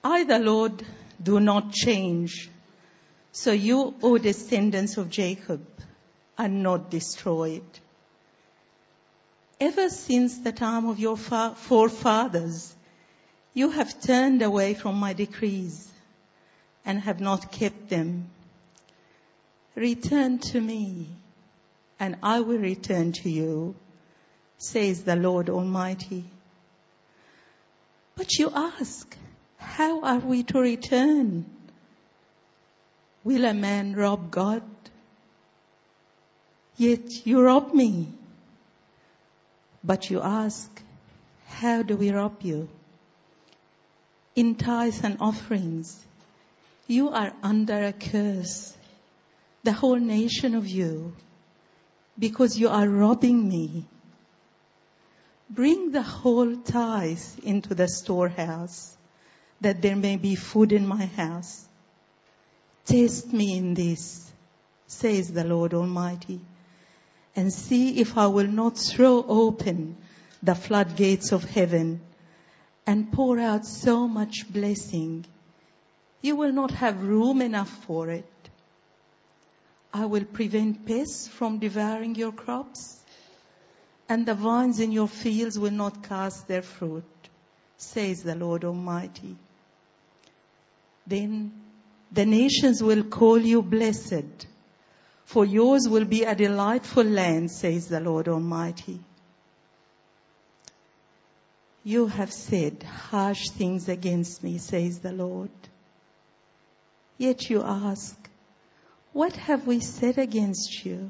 I, the Lord, do not change. So you, O descendants of Jacob, are not destroyed. Ever since the time of your forefathers, you have turned away from my decrees and have not kept them. Return to me, and I will return to you, says the Lord Almighty. But you ask, how are we to return? Will a man rob God? Yet you rob me. But you ask, how do we rob you? In tithes and offerings, you are under a curse, the whole nation of you, because you are robbing me. Bring the whole tithes into the storehouse, that there may be food in my house. Test me in this, says the Lord Almighty, and see if I will not throw open the floodgates of heaven and pour out so much blessing, you will not have room enough for it. I will prevent pests from devouring your crops, and the vines in your fields will not cast their fruit, says the Lord Almighty. Then the nations will call you blessed, for yours will be a delightful land, says the Lord Almighty. You have said harsh things against me, says the Lord. Yet you ask, what have we said against you?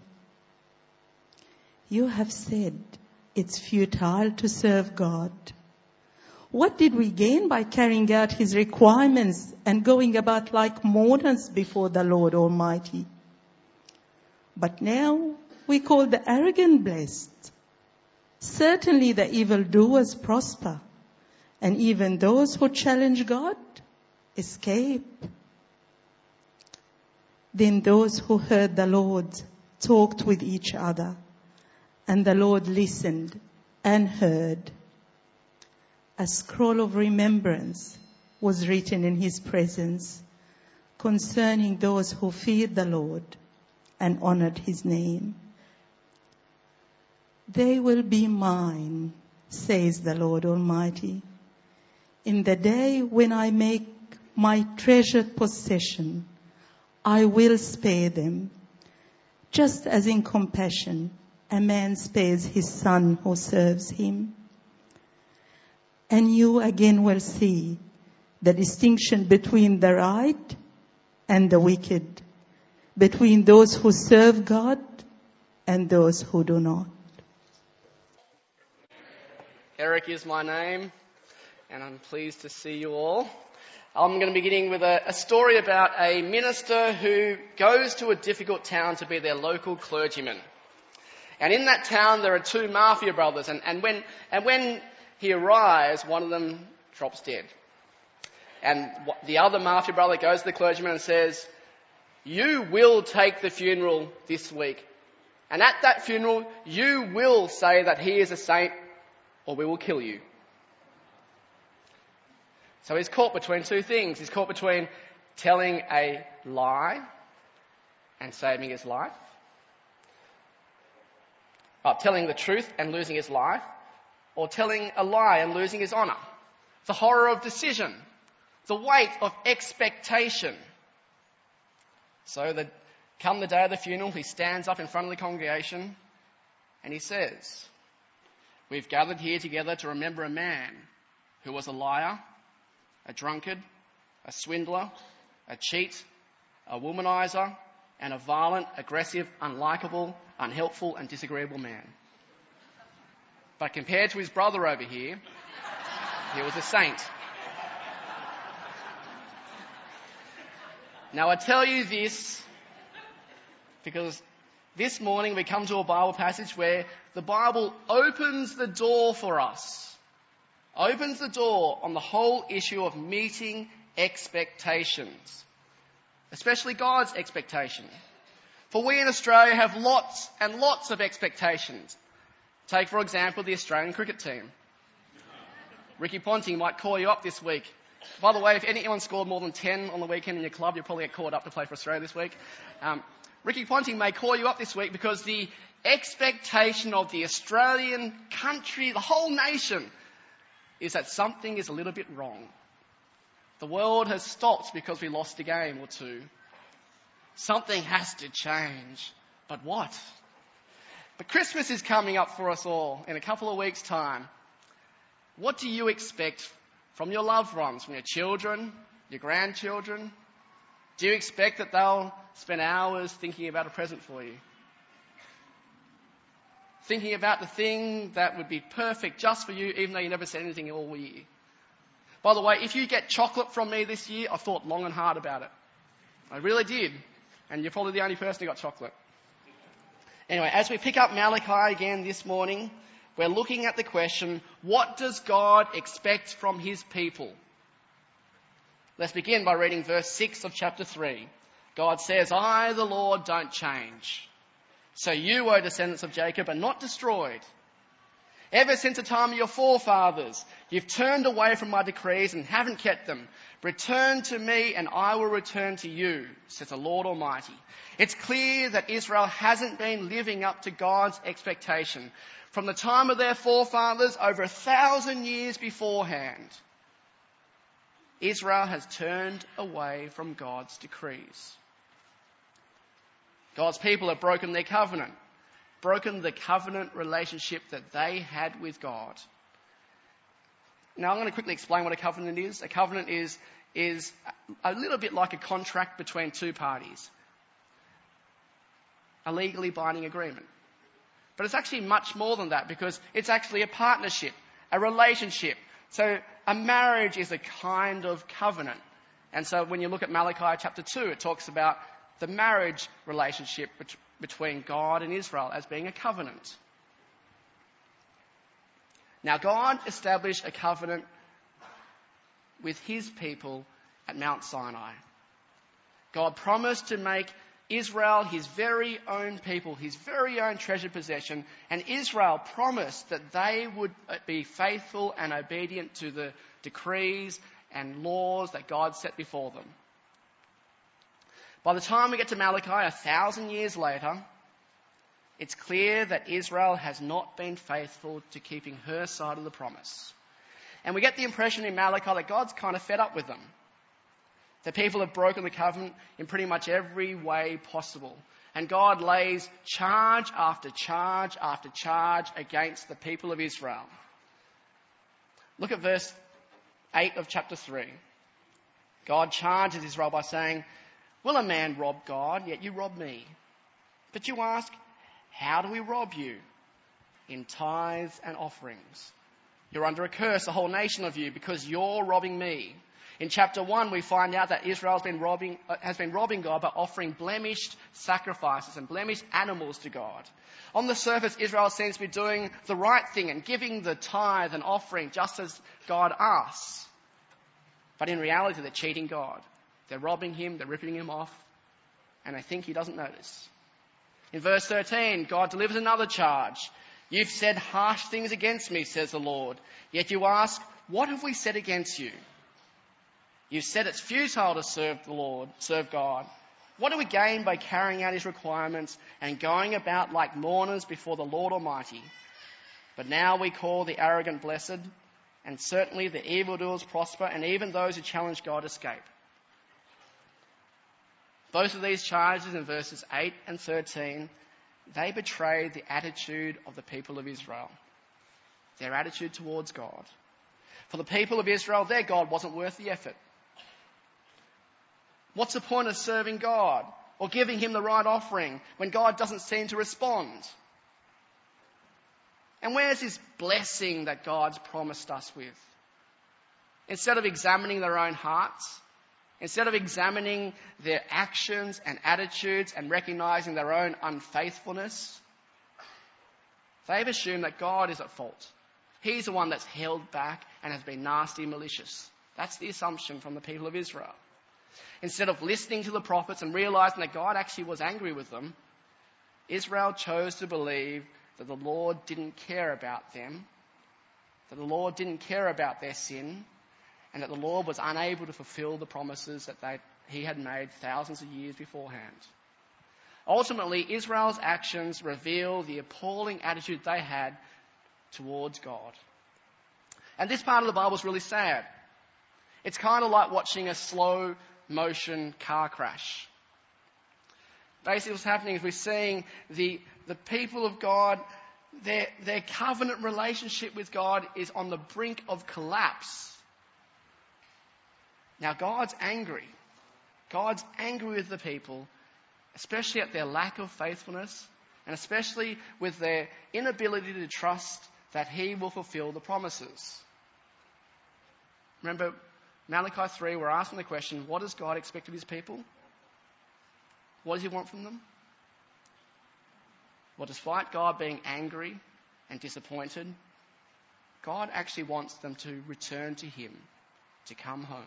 You have said it's futile to serve God. What did we gain by carrying out his requirements and going about like mourners before the Lord Almighty? But now we call the arrogant blessed. Certainly the evildoers prosper, and even those who challenge God escape. Then those who heard the Lord talked with each other, and the Lord listened and heard. A scroll of remembrance was written in his presence concerning those who feared the Lord and honored his name. They will be mine, says the Lord Almighty, in the day when I make my treasured possession. I will spare them, just as in compassion a man spares his son who serves him. And you again will see the distinction between the right and the wicked, between those who serve God and those who do not. Eric is my name, and I'm pleased to see you all. I'm going to be beginning with a story about a minister who goes to a difficult town to be their local clergyman. And in that town there are two mafia brothers, and when he arrives, one of them drops dead. And the other mafia brother goes to the clergyman and says, "You will take the funeral this week. And at that funeral, you will say that he is a saint, or we will kill you." So he's caught between two things. He's caught between telling a lie and saving his life. Telling the truth and losing his life, or telling a lie and losing his honour. The horror of decision. The weight of expectation. So come the day of the funeral, he stands up in front of the congregation and he says, "We've gathered here together to remember a man who was a liar, a drunkard, a swindler, a cheat, a womanizer, and a violent, aggressive, unlikable, unhelpful and disagreeable man. But compared to his brother over here, he was a saint." Now I tell you this because this morning we come to a Bible passage where the Bible opens the door for us. Opens the door on the whole issue of meeting expectations. Especially God's expectation. For we in Australia have lots and lots of expectations. Take, for example, the Australian cricket team. Ricky Ponting might call you up this week By the way, if anyone scored more than 10 on the weekend in your club, you'll probably get called up to play for Australia this week. Ricky Ponting may call you up this week because the expectation of the Australian country, the whole nation, is that something is a little bit wrong. The world has stopped because we lost a game or two. Something has to change. But what? But Christmas is coming up for us all in a couple of weeks' time. What do you expect from your loved ones, from your children, your grandchildren? Do you expect that they'll spend hours thinking about a present for you? Thinking about the thing that would be perfect just for you, even though you never said anything all year. By the way, if you get chocolate from me this year, I thought long and hard about it. I really did. And you're probably the only person who got chocolate. Anyway, as we pick up Malachi again this morning, we're looking at the question, what does God expect from his people? Let's begin by reading verse 6 of chapter 3. God says, I, the Lord, don't change. So you, O descendants of Jacob, are not destroyed. Ever since the time of your forefathers, you've turned away from my decrees and haven't kept them. Return to me and I will return to you, says the Lord Almighty. It's clear that Israel hasn't been living up to God's expectation. From the time of their forefathers, over 1,000 years beforehand, Israel has turned away from God's decrees. God's people have broken their covenant, broken the covenant relationship that they had with God. Now I'm going to quickly explain what a covenant is. A covenant is a little bit like a contract between two parties. A legally binding agreement. But it's actually much more than that because it's actually a partnership, a relationship. So a marriage is a kind of covenant. And so when you look at Malachi chapter 2, it talks about the marriage relationship between God and Israel as being a covenant. Now God established a covenant with his people at Mount Sinai. God promised to make Israel his very own people, his very own treasured possession, and Israel promised that they would be faithful and obedient to the decrees and laws that God set before them. By the time we get to Malachi, 1,000 years later, it's clear that Israel has not been faithful to keeping her side of the promise. And we get the impression in Malachi that God's kind of fed up with them. The people have broken the covenant in pretty much every way possible. And God lays charge after charge after charge against the people of Israel. Look at verse 8 of chapter 3. God charges Israel by saying, will a man rob God? Yet you rob me. But you ask, how do we rob you? In tithes and offerings. You're under a curse, the whole nation of you, because you're robbing me. In chapter 1, we find out that Israel has been robbing God by offering blemished sacrifices and blemished animals to God. On the surface, Israel seems to be doing the right thing and giving the tithe and offering just as God asks. But in reality, they're cheating God. They're robbing him, they're ripping him off, and they think he doesn't notice. In verse 13, God delivers another charge. You've said harsh things against me, says the Lord. Yet you ask, what have we said against you? You've said it's futile to serve God. What do we gain by carrying out his requirements and going about like mourners before the Lord Almighty? But now we call the arrogant blessed, and certainly the evildoers prosper, and even those who challenge God escape. Both of these charges in verses 8 and 13, they betray the attitude of the people of Israel. Their attitude towards God. For the people of Israel, their God wasn't worth the effort. What's the point of serving God or giving him the right offering when God doesn't seem to respond? And where's this blessing that God's promised us with? Instead of examining their own hearts, instead of examining their actions and attitudes and recognizing their own unfaithfulness, they've assumed that God is at fault. He's the one that's held back and has been nasty and malicious. That's the assumption from the people of Israel. Instead of listening to the prophets and realizing that God actually was angry with them, Israel chose to believe that the Lord didn't care about them, that the Lord didn't care about their sin, and that the Lord was unable to fulfill the promises that he had made thousands of years beforehand. Ultimately, Israel's actions reveal the appalling attitude they had towards God. And this part of the Bible is really sad. It's kind of like watching a slow motion car crash. Basically what's happening is we're seeing the people of God, their covenant relationship with God is on the brink of collapse. Now God's angry. God's angry with the people, especially at their lack of faithfulness, and especially with their inability to trust that He will fulfill the promises. Remember, Malachi 3, we're asking the question, what does God expect of His people? What does He want from them? Well, despite God being angry and disappointed, God actually wants them to return to Him, to come home.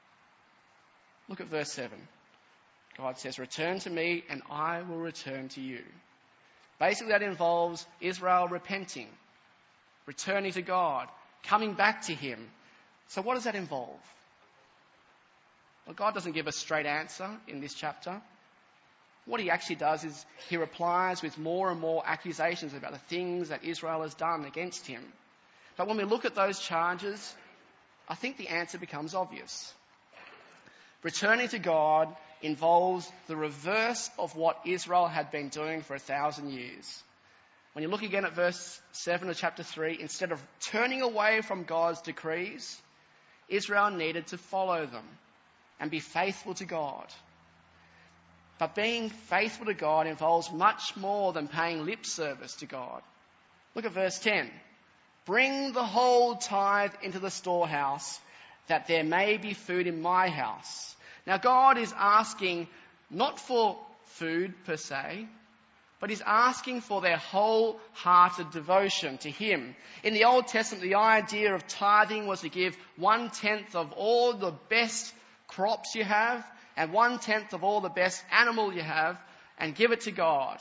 Look at verse 7. God says, "Return to me and I will return to you." Basically that involves Israel repenting, returning to God, coming back to Him. So what does that involve? Well, God doesn't give a straight answer in this chapter. What He actually does is He replies with more and more accusations about the things that Israel has done against Him. But when we look at those charges, I think the answer becomes obvious. Returning to God involves the reverse of what Israel had been doing for 1,000 years. When you look again at verse 7 of chapter 3, instead of turning away from God's decrees, Israel needed to follow them and be faithful to God. But being faithful to God involves much more than paying lip service to God. Look at verse 10. "Bring the whole tithe into the storehouse, that there may be food in my house." Now God is asking not for food per se, but He's asking for their wholehearted devotion to Him. In the Old Testament, the idea of tithing was to give 1/10 of all the best crops you have and 1/10 of all the best animal you have and give it to God.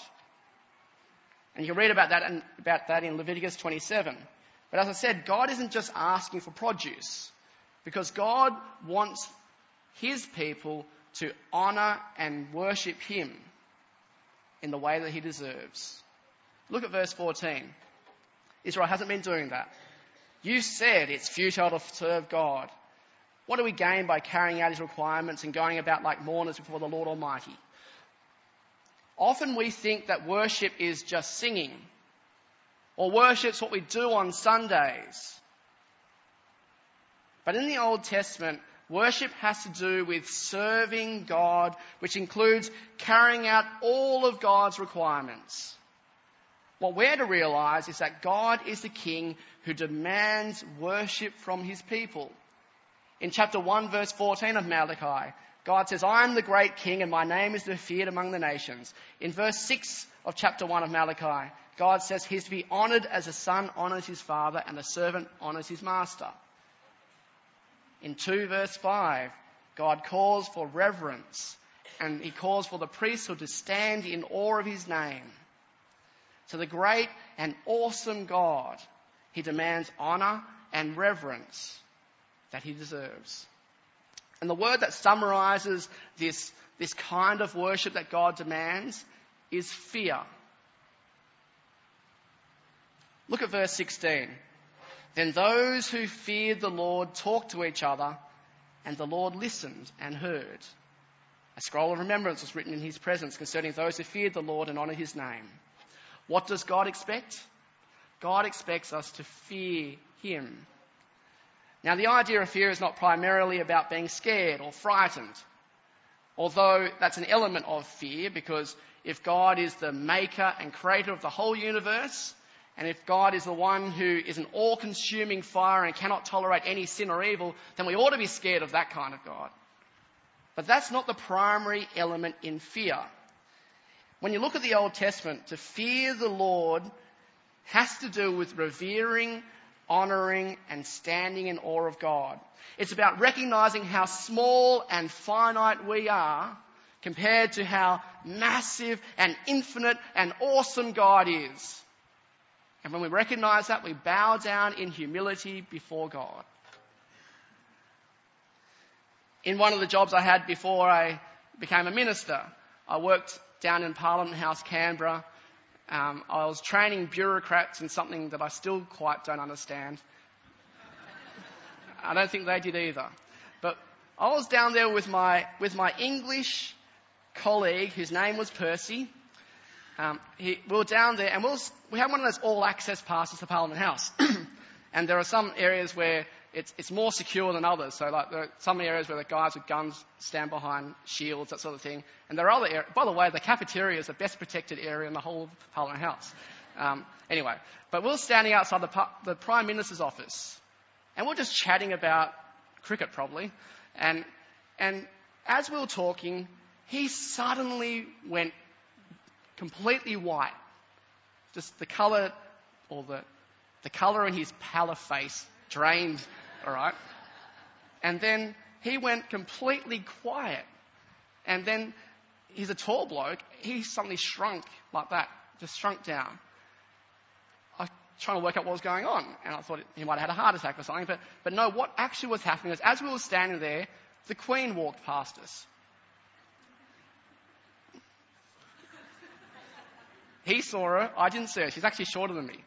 And you can read about that in Leviticus 27. But as I said, God isn't just asking for produce, because God wants His people to honour and worship Him in the way that He deserves. Look at verse 14. Israel hasn't been doing that. "You said it's futile to serve God. What do we gain by carrying out His requirements and going about like mourners before the Lord Almighty?" Often we think that worship is just singing, or worship's what we do on Sundays. But in the Old Testament, worship has to do with serving God, which includes carrying out all of God's requirements. What we're to realise is that God is the King who demands worship from His people. In chapter 1, verse 14 of Malachi, God says, "I am the great King and my name is to be feared among the nations." In verse 6 of chapter 1 of Malachi, God says He's to be honoured as a son honours his father and a servant honours his master. In 2 verse 5, God calls for reverence and He calls for the priesthood to stand in awe of His name. So the great and awesome God, He demands honour and reverence that He deserves. And the word that summarises this kind of worship that God demands is fear. Look at verse 16. "Then those who feared the Lord talked to each other, and the Lord listened and heard." A scroll of remembrance was written in His presence concerning those who feared the Lord and honoured His name. What does God expect? God expects us to fear Him. Now, the idea of fear is not primarily about being scared or frightened, although that's an element of fear, because if God is the maker and creator of the whole universe, and if God is the one who is an all-consuming fire and cannot tolerate any sin or evil, then we ought to be scared of that kind of God. But that's not the primary element in fear. When you look at the Old Testament, to fear the Lord has to do with revering, honouring and standing in awe of God. It's about recognising how small and finite we are compared to how massive and infinite and awesome God is. And when we recognise that, we bow down in humility before God. In one of the jobs I had before I became a minister, I worked down in Parliament House, Canberra. I was training bureaucrats in something that I still quite don't understand. I don't think they did either. But I was down there with my English colleague, whose name was Percy. We were down there, and we had one of those all-access passes to Parliament House. And there are some areas where it's more secure than others. So like there are some areas where the guys with guns stand behind shields, that sort of thing. And there are other areas. By the way, the cafeteria is the best protected area in the whole of Parliament House. Anyway, but we were standing outside the Prime Minister's office, and we were just chatting about cricket probably. And as we were talking, he suddenly went completely white. Just the colour, or the colour in his pallor face drained, all right? And then he went completely quiet. And then he's a tall bloke. He suddenly shrunk like that, just shrunk down. I was trying to work out what was going on, and I thought he might have had a heart attack or something. But no, what actually was happening was, as we were standing there, the Queen walked past us. He saw her. I didn't see her. She's actually shorter than me.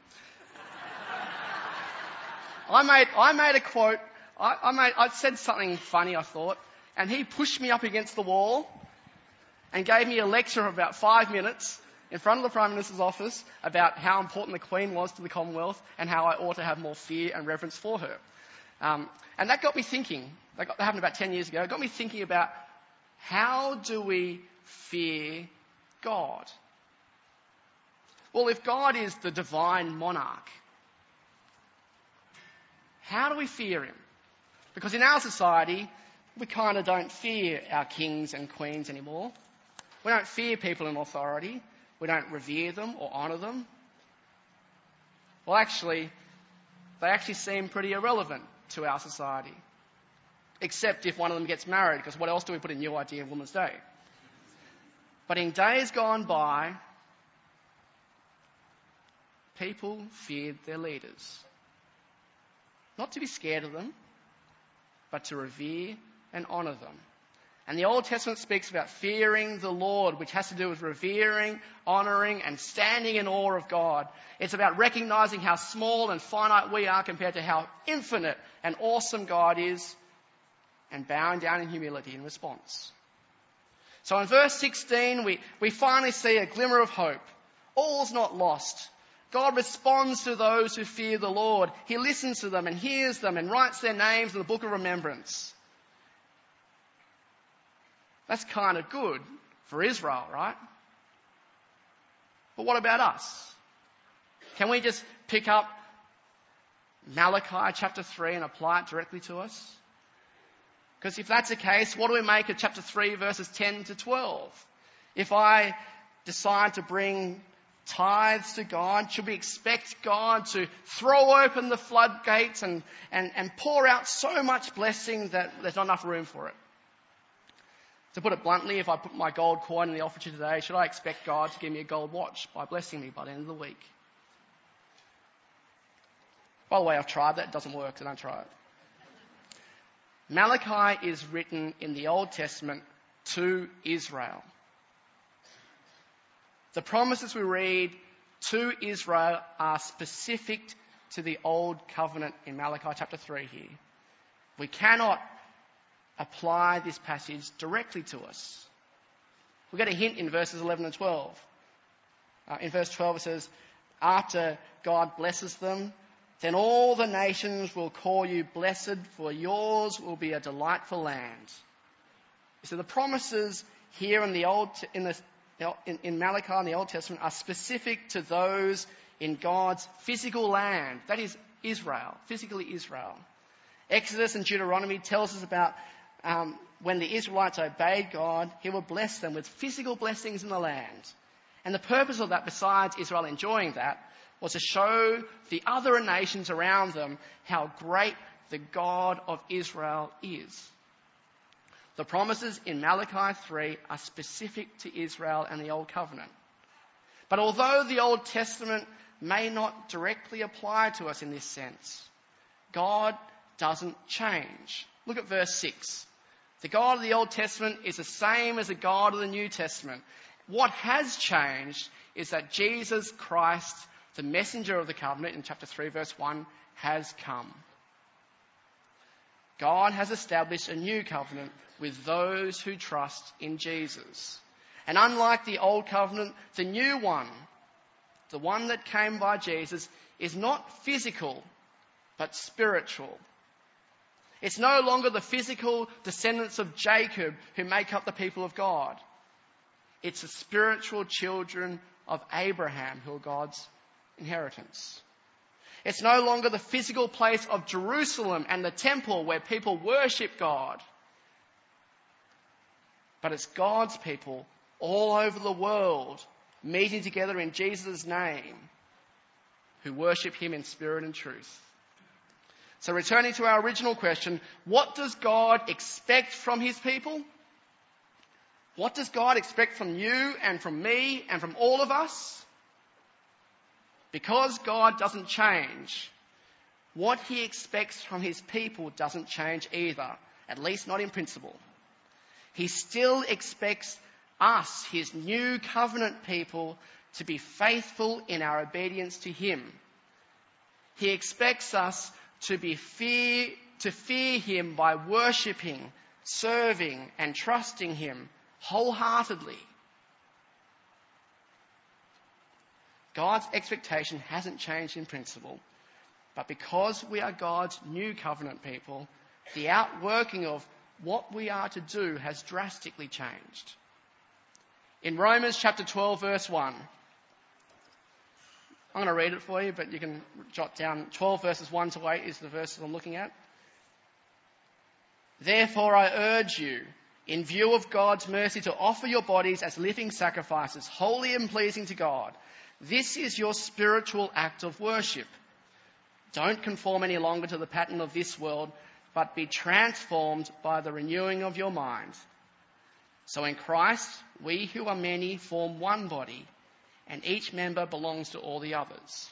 I made a quote. I said something funny, I thought, and he pushed me up against the wall and gave me a lecture of about 5 minutes in front of the Prime Minister's office about how important the Queen was to the Commonwealth and how I ought to have more fear and reverence for her. And that got me thinking. That happened about 10 years ago. It got me thinking about, how do we fear God? Well, if God is the divine monarch, how do we fear him? Because in our society, we kind of don't fear our kings and queens anymore. We don't fear people in authority. We don't revere them or honour them. Well, actually, they actually seem pretty irrelevant to our society. Except if one of them gets married, because what else do we put in New Idea of Women's Day? But in days gone by, people feared their leaders. Not to be scared of them, but to revere and honour them. And the Old Testament speaks about fearing the Lord, which has to do with revering, honouring, and standing in awe of God. It's about recognising how small and finite we are compared to how infinite and awesome God is, and bowing down in humility in response. So in verse 16, we finally see a glimmer of hope. All's not lost. God responds to those who fear the Lord. He listens to them and hears them and writes their names in the book of remembrance. That's kind of good for Israel, right? But what about us? Can we just pick up Malachi chapter 3 and apply it directly to us? Because if that's the case, what do we make of chapter 3 verses 10 to 12? If I decide to bring tithes to God, should we expect God to throw open the floodgates and pour out so much blessing that there's not enough room for it? To put it bluntly, if I put my gold coin in the offertory today, should I expect God to give me a gold watch by blessing me by the end of the week? By the way, I've tried that. It doesn't work, so don't try it. Malachi is written in the Old Testament to Israel. The promises we read to Israel are specific to the Old Covenant in Malachi chapter 3 here. We cannot apply this passage directly to us. We get a hint in verses 11 and 12. In verse 12 it says, after God blesses them, then all the nations will call you blessed, for yours will be a delightful land. So the promises here in Malachi in the Old Testament are specific to those in God's physical land. That is Israel, physically Israel. Exodus and Deuteronomy tells us about when the Israelites obeyed God, he would bless them with physical blessings in the land. And the purpose of that, besides Israel enjoying that, was to show the other nations around them how great the God of Israel is. The promises in Malachi 3 are specific to Israel and the Old Covenant. But although the Old Testament may not directly apply to us in this sense, God doesn't change. Look at verse 6. The God of the Old Testament is the same as the God of the New Testament. What has changed is that Jesus Christ, the messenger of the covenant in chapter 3 verse 1, has come. God has established a new covenant with those who trust in Jesus. And unlike the old covenant, the new one, the one that came by Jesus, is not physical, but spiritual. It's no longer the physical descendants of Jacob who make up the people of God. It's the spiritual children of Abraham who are God's inheritance. It's no longer the physical place of Jerusalem and the temple where people worship God. But it's God's people all over the world meeting together in Jesus' name who worship him in spirit and truth. So returning to our original question, what does God expect from his people? What does God expect from you and from me and from all of us? Because God doesn't change, what he expects from his people doesn't change either, at least not in principle. He still expects us, his new covenant people, to be faithful in our obedience to him. He expects us to fear him by worshipping, serving and trusting him wholeheartedly. God's expectation hasn't changed in principle, but because we are God's new covenant people, the outworking of what we are to do has drastically changed. In Romans chapter 12 verse 1, I'm going to read it for you, but you can jot down 12 verses 1 to 8 is the verses I'm looking at. Therefore I urge you, in view of God's mercy, to offer your bodies as living sacrifices, holy and pleasing to God. This is your spiritual act of worship. Don't conform any longer to the pattern of this world, but be transformed by the renewing of your mind. So in Christ, we who are many form one body, and each member belongs to all the others.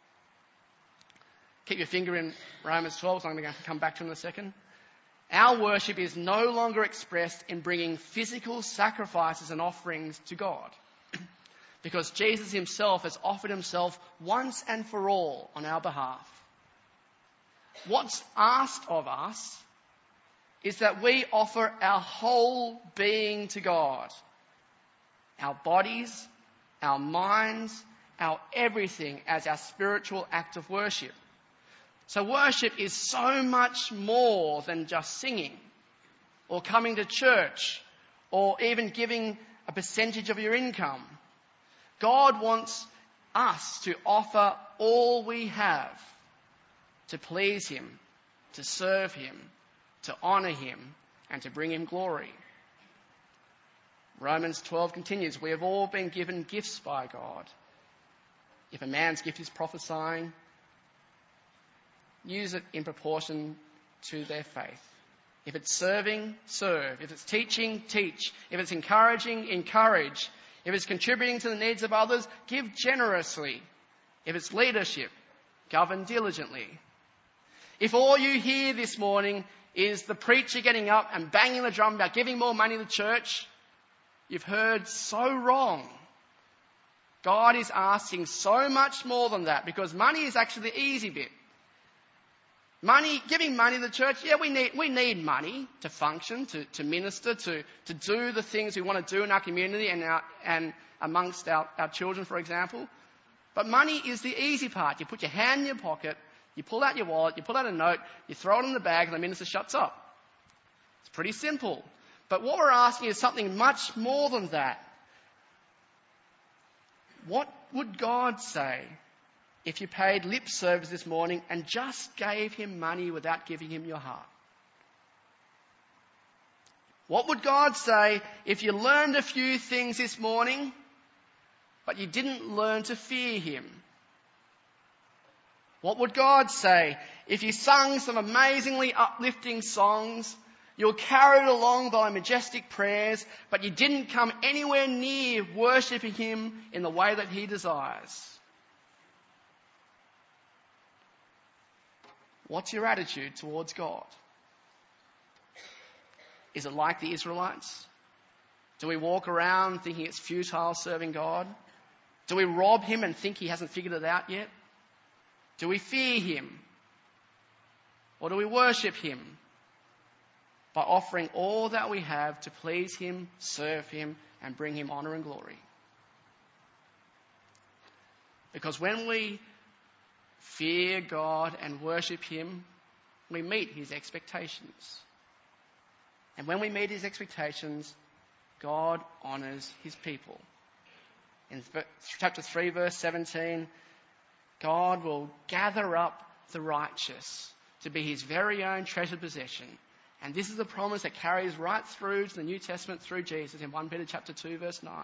Keep your finger in Romans 12, so I'm going to come back to it in a second. Our worship is no longer expressed in bringing physical sacrifices and offerings to God, because Jesus himself has offered himself once and for all on our behalf. What's asked of us is that we offer our whole being to God. Our bodies, our minds, our everything as our spiritual act of worship. So worship is so much more than just singing or coming to church or even giving a percentage of your income. God wants us to offer all we have to please him, to serve him, to honour him, and to bring him glory. Romans 12 continues, we have all been given gifts by God. If a man's gift is prophesying, use it in proportion to their faith. If it's serving, serve. If it's teaching, teach. If it's encouraging, encourage. If it's contributing to the needs of others, give generously. If it's leadership, govern diligently. If all you hear this morning is the preacher getting up and banging the drum about giving more money to the church, you've heard so wrong. God is asking so much more than that, because money is actually the easy bit. Giving money to the church, yeah, we need money to function, to minister, to do the things we want to do in our community and amongst our children, for example. But money is the easy part. You put your hand in your pocket, you pull out your wallet, you pull out a note, you throw it in the bag, and the minister shuts up. It's pretty simple. But what we're asking is something much more than that. What would God say if you paid lip service this morning and just gave him money without giving him your heart? What would God say if you learned a few things this morning, but you didn't learn to fear him? What would God say if you sung some amazingly uplifting songs, you were carried along by majestic prayers, but you didn't come anywhere near worshipping him in the way that he desires? What's your attitude towards God? Is it like the Israelites? Do we walk around thinking it's futile serving God? Do we rob him and think he hasn't figured it out yet? Do we fear him? Or do we worship him by offering all that we have to please him, serve him, and bring him honour and glory? Because when we fear God and worship him, we meet his expectations. And when we meet his expectations, God honours his people. In chapter 3, verse 17, God will gather up the righteous to be his very own treasured possession. And this is a promise that carries right through to the New Testament through Jesus in 1 Peter chapter 2, verse 9.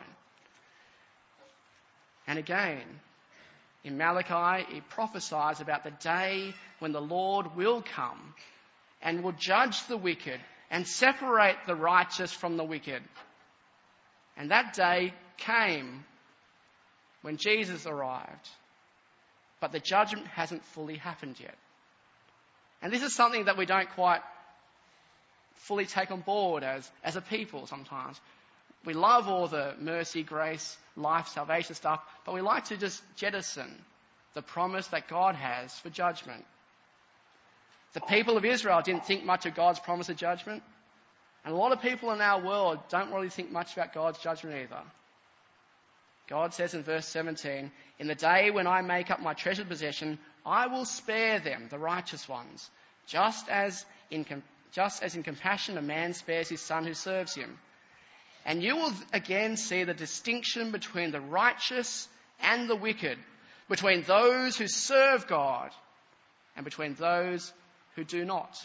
And again, in Malachi, it prophesies about the day when the Lord will come and will judge the wicked and separate the righteous from the wicked. And that day came when Jesus arrived. But the judgment hasn't fully happened yet. And this is something that we don't quite fully take on board as a people sometimes. We love all the mercy, grace, life, salvation stuff, but we like to just jettison the promise that God has for judgment. The people of Israel didn't think much of God's promise of judgment. And a lot of people in our world don't really think much about God's judgment either. God says in verse 17, "In the day when I make up my treasured possession, I will spare them, the righteous ones, just as in compassion a man spares his son who serves him. And you will again see the distinction between the righteous and the wicked, between those who serve God and between those who do not."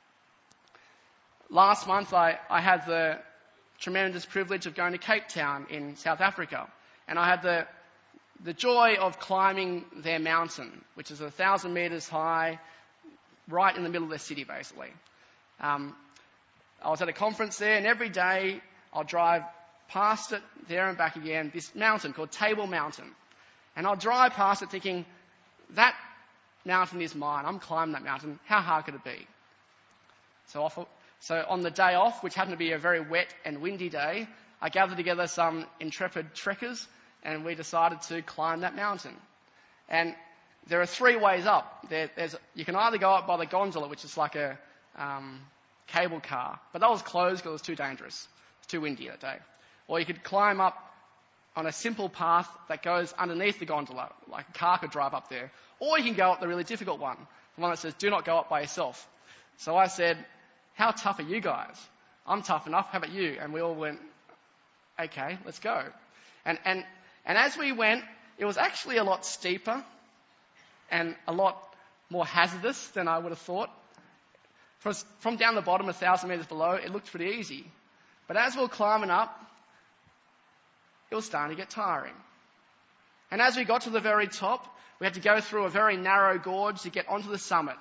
Last month I had the tremendous privilege of going to Cape Town in South Africa. And I had the joy of climbing their mountain, which is 1,000 metres high, right in the middle of the city, basically. I was at a conference there, and every day I'll drive past it, there and back again, this mountain called Table Mountain. And I'll drive past it thinking, that mountain is mine. I'm climbing that mountain. How hard could it be? So on the day off, which happened to be a very wet and windy day, I gathered together some intrepid trekkers and we decided to climb that mountain. And there are 3 ways up. You can either go up by the gondola, which is like a cable car, but that was closed because it was too dangerous. It's too windy that day. Or you could climb up on a simple path that goes underneath the gondola, like a car could drive up there. Or you can go up the really difficult one, the one that says, "Do not go up by yourself." So I said, "How tough are you guys?" "I'm tough enough. How about you?" And we all went, "Okay, let's go." And as we went, it was actually a lot steeper and a lot more hazardous than I would have thought. From down the bottom, 1,000 metres below, it looked pretty easy. But as we were climbing up, it was starting to get tiring. And as we got to the very top, we had to go through a very narrow gorge to get onto the summit.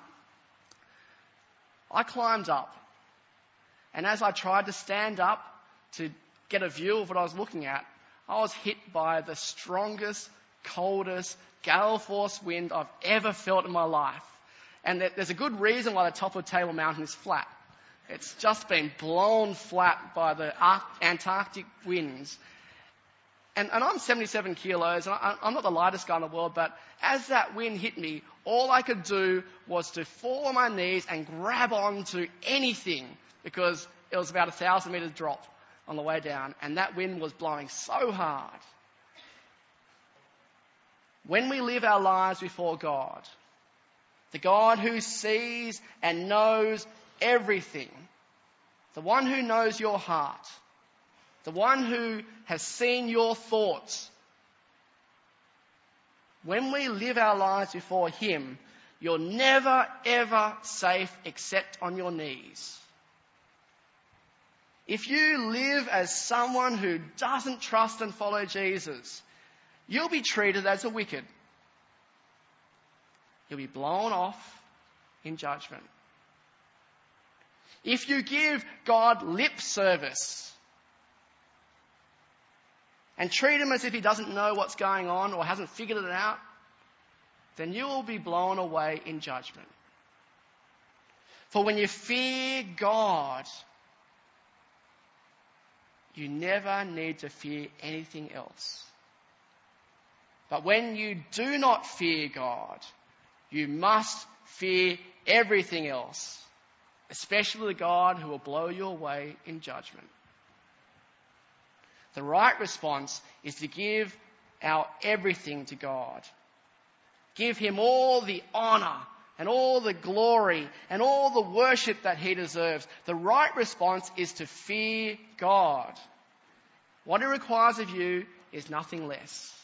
I climbed up. And as I tried to stand up to get a view of what I was looking at, I was hit by the strongest, coldest, gale force wind I've ever felt in my life. And there's a good reason why the top of Table Mountain is flat. It's just been blown flat by the Antarctic winds. And I'm 77 kilos, and I'm not the lightest guy in the world, but as that wind hit me, all I could do was to fall on my knees and grab onto anything, because it was about 1,000 metres drop on the way down, and that wind was blowing so hard. When we live our lives before God, the God who sees and knows everything, the one who knows your heart, the one who has seen your thoughts, when we live our lives before him, you're never ever safe except on your knees. If you live as someone who doesn't trust and follow Jesus, you'll be treated as a wicked. You'll be blown off in judgment. If you give God lip service and treat him as if he doesn't know what's going on or hasn't figured it out, then you will be blown away in judgment. For when you fear God, you never need to fear anything else. But when you do not fear God, you must fear everything else, especially the God who will blow you away in judgment. The right response is to give our everything to God. Give him all the honour and all the glory and all the worship that he deserves. The right response is to fear God. What it requires of you is nothing less.